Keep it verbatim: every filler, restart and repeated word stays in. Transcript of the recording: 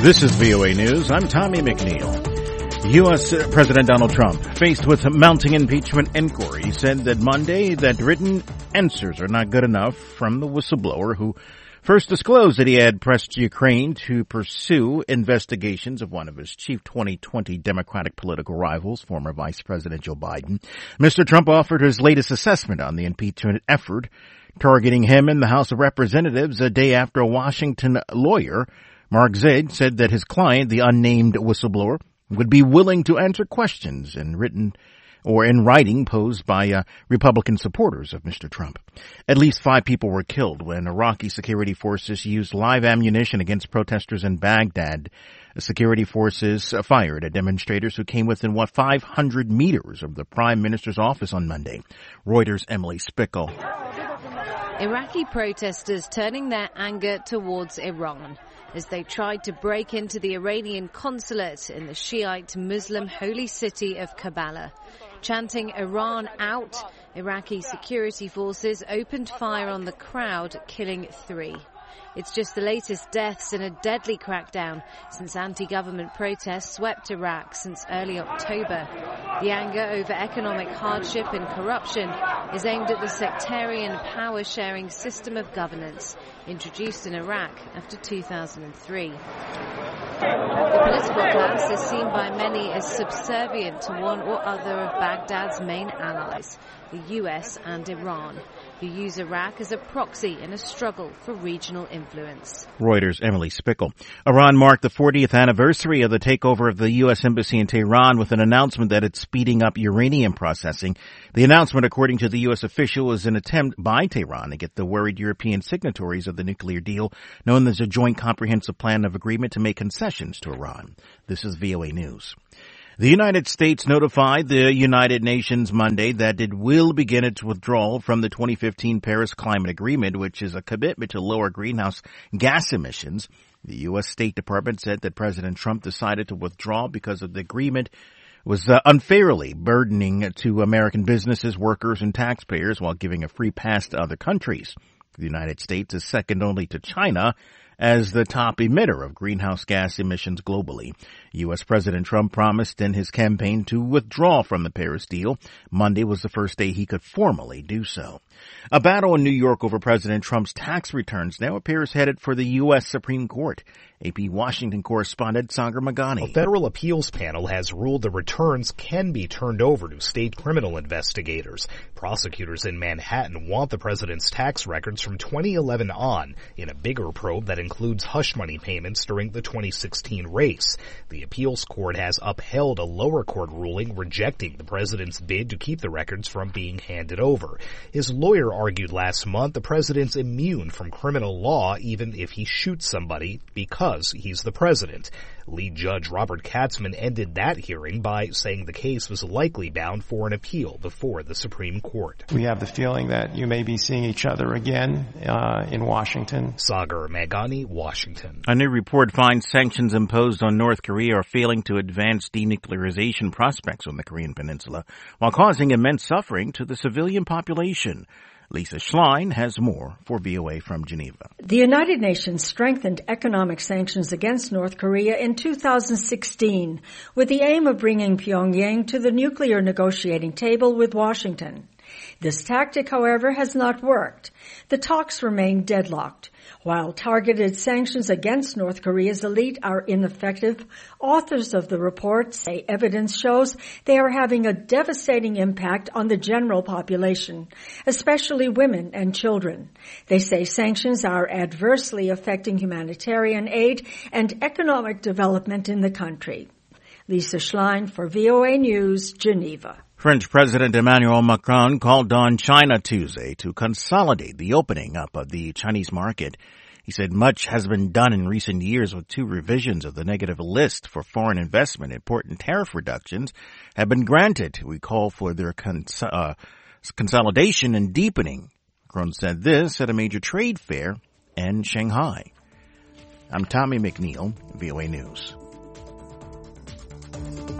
This is V O A News. I'm Tommy McNeil. U S. President Donald Trump, faced with mounting impeachment inquiry, said that Monday that written answers are not good enough from the whistleblower who first disclosed that he had pressed Ukraine to pursue investigations of one of his chief twenty twenty Democratic political rivals, former Vice President Joe Biden. Mister Trump offered his latest assessment on the impeachment effort, targeting him in the House of Representatives a day after a Washington lawyer, Mark Zaid, said that his client, the unnamed whistleblower, would be willing to answer questions in written or in writing posed by uh, Republican supporters of Mister Trump. At least five people were killed when Iraqi security forces used live ammunition against protesters in Baghdad. The security forces fired at demonstrators who came within, what, five hundred meters of the Prime Minister's office on Monday. Reuters' Emily Spickle. Iraqi protesters turning their anger towards Iran as they tried to break into the Iranian consulate in the Shiite Muslim holy city of Karbala. Chanting Iran out, Iraqi security forces opened fire on the crowd, killing three. It's just the latest deaths in a deadly crackdown since anti-government protests swept Iraq since early October. The anger over economic hardship and corruption is aimed at the sectarian power-sharing system of governance introduced in Iraq after two thousand three. The political class is seen by many as subservient to one or other of Baghdad's main allies, the U S and Iran, who use Iraq as a proxy in a struggle for regional influence. Reuters' Emily Spickle. Iran marked the fortieth anniversary of the takeover of the U S embassy in Tehran with an announcement that it's speeding up uranium processing. The announcement, according to the U S official, is an attempt by Tehran to get the worried European signatories of the nuclear deal, known as a Joint Comprehensive Plan of Agreement, to make concessions to Iran. This is V O A News. The United States notified the United Nations Monday that it will begin its withdrawal from the twenty fifteen Paris Climate Agreement, which is a commitment to lower greenhouse gas emissions. The U S. State Department said that President Trump decided to withdraw because of the agreement was uh, unfairly burdening to American businesses, workers, and taxpayers while giving a free pass to other countries. The United States is second only to China as the top emitter of greenhouse gas emissions globally. U S. President Trump promised in his campaign to withdraw from the Paris deal. Monday was the first day he could formally do so. A battle in New York over President Trump's tax returns now appears headed for the U S. Supreme Court. A P Washington correspondent Sagar Magani. A federal appeals panel has ruled the returns can be turned over to state criminal investigators. Prosecutors in Manhattan want the president's tax records from twenty eleven on in a bigger probe that includes hush money payments during the twenty sixteen race. The appeals court has upheld a lower court ruling rejecting the president's bid to keep the records from being handed over. His lawyer argued last month the president's immune from criminal law even if he shoots somebody because he's the president. Lead Judge Robert Katzman ended that hearing by saying the case was likely bound for an appeal before the Supreme Court. We have the feeling that you may be seeing each other again uh, in Washington. Sagar Magani, Washington. A new report finds sanctions imposed on North Korea are failing to advance denuclearization prospects on the Korean Peninsula, while causing immense suffering to the civilian population. Lisa Schlein has more for V O A from Geneva. The United Nations strengthened economic sanctions against North Korea in two thousand sixteen with the aim of bringing Pyongyang to the nuclear negotiating table with Washington. This tactic, however, has not worked. The talks remain deadlocked. While targeted sanctions against North Korea's elite are ineffective, authors of the report say evidence shows they are having a devastating impact on the general population, especially women and children. They say sanctions are adversely affecting humanitarian aid and economic development in the country. Lisa Schlein for V O A News, Geneva. French President Emmanuel Macron called on China Tuesday to consolidate the opening up of the Chinese market. He said much has been done in recent years with two revisions of the negative list for foreign investment. Important tariff reductions have been granted. We call for their cons- uh, consolidation and deepening. Macron said this at a major trade fair in Shanghai. I'm Tommy McNeil, V O A News.